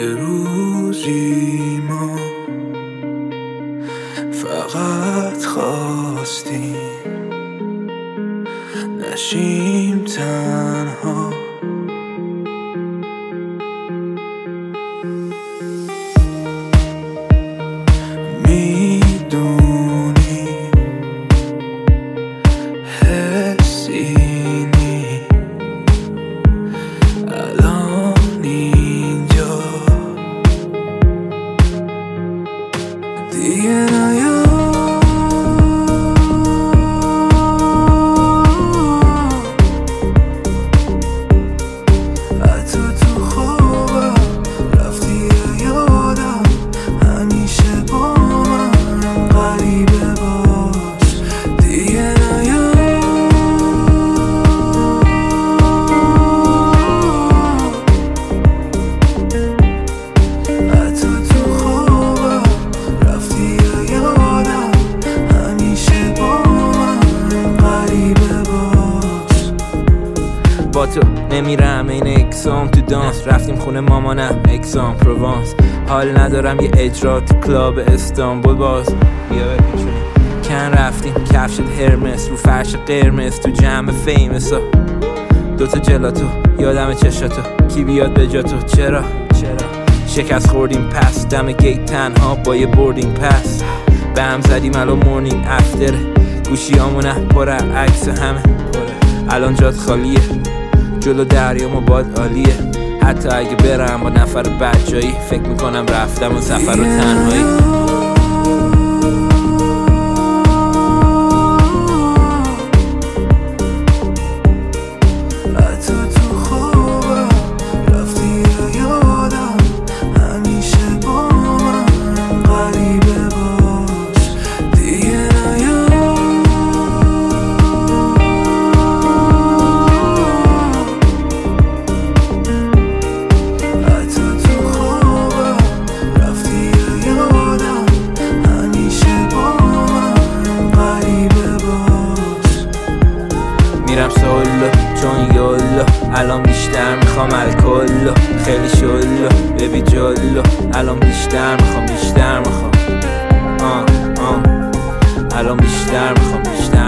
یه روزی ما فقط خواستیم نشیم تنها، میدونی حسی نی الان اینجا دیگه نیا، حتی تو خوابم رفتی یادم، همیشه با من غریبه باش. دیگه نیا، حتی تو خوابم رفتی یادم، همیشه با من غریبه باش. با تو نمیرم این اکسام تو دانس، رفتیم خونه مامانم اکسام پروانس، حال ندارم یه اجرا تو کلاب استانبول باز بیا بپیچونیم کن، رفتیم کفشت هرمس رو فرش قرمز تو جمع فیمسا، دوتا جلاتو یادم چشاتو کی بیاد به جاتو، چرا شکست خوردیم پس دم گیت تنها با یه بوردینگ پس، به هم زدیم الان مورنینگ افتره، گوشیامونه پر عکس همه، الان جات خالیه جلو دریا ما باد عالیه، حتی اگه برم با نفر بد جایی فکر میکنم رفتم و سفر رو تنهایی. حتی تو خوابم رفتی یادم، همیشه با من غریبه باش. دیگه نیا، حتی تو خوابم رفتی یادم، همیشه با من غریبه باش. میرم سولو چون یولو، الان بیشتر میخوام الکلو، خیلی شلو ببی جلو، الان بیشتر میخوام الان بیشتر میخوام